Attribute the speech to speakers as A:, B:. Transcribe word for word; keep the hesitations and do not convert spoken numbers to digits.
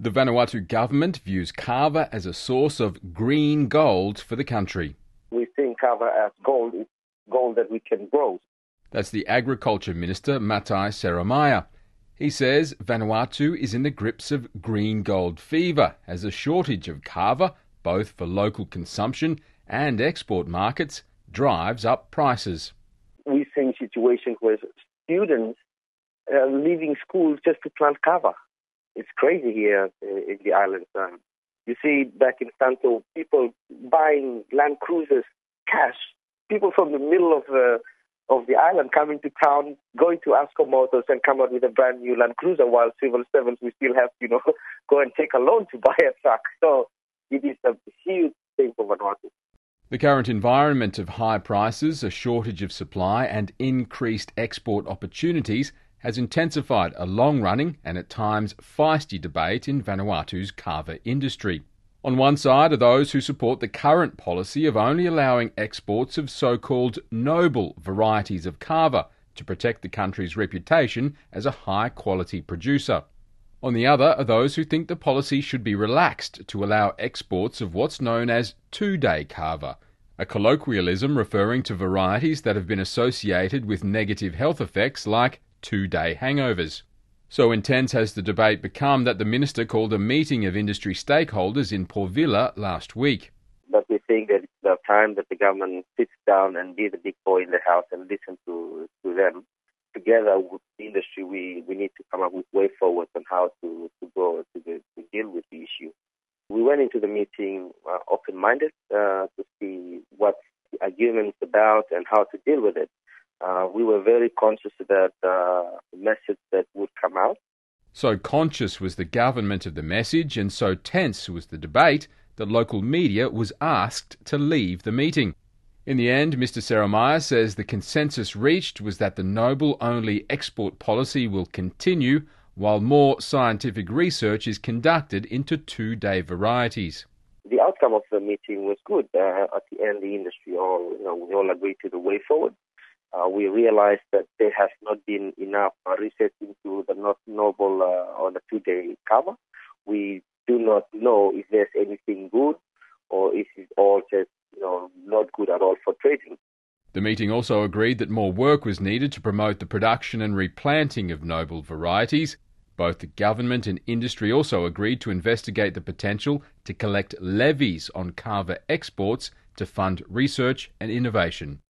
A: The Vanuatu government views kava as a source of green gold for the country.
B: We think kava as gold. It's gold that we can grow.
A: That's the Agriculture Minister, Matai Seremia. He says Vanuatu is in the grips of green gold fever as a shortage of kava, both for local consumption and export markets, drives up prices.
B: We're seeing situations where students are leaving schools just to plant kava. It's crazy here in the islands. Um, you see back in Santo, people buying Land Cruisers cash. People from the middle of the of the island coming to town, going to Asco Motors and come out with a brand new Land Cruiser, while civil servants we still have to, you know, go and take a loan to buy a truck. So it is a huge thing for Vanuatu.
A: The current environment of high prices, a shortage of supply and increased export opportunities has intensified a long-running and at times feisty debate in Vanuatu's kava industry. On one side are those who support the current policy of only allowing exports of so-called noble varieties of kava to protect the country's reputation as a high-quality producer. On the other are those who think the policy should be relaxed to allow exports of what's known as two-day kava, a colloquialism referring to varieties that have been associated with negative health effects like two-day hangovers. So intense has the debate become that the minister called a meeting of industry stakeholders in Port Vila last week.
B: But we think that it's the time that the government sits down and be the big boy in the house and listen to, to them. Together with the industry, we, we need to come up with way forward on how to, to go to, the, to deal with the issue. We went into the meeting uh, open-minded uh, to see what the argument's about and how to deal with it. Uh, we were very conscious about uh, the message that would come out.
A: So conscious was the government of the message and so tense was the debate that local media was asked to leave the meeting. In the end, Mister Seremia says the consensus reached was that the noble-only export policy will continue while more scientific research is conducted into two-day varieties.
B: The outcome of the meeting was good. Uh, at the end, the industry all, you know, we all agreed to the way forward. Uh, we realized that there has not been enough uh, research into the not noble uh, or the two-day kava. We do not know if there's anything good or if it's all just, you know, not good at all for trading.
A: The meeting also agreed that more work was needed to promote the production and replanting of noble varieties. Both the government and industry also agreed to investigate the potential to collect levies on kava exports to fund research and innovation.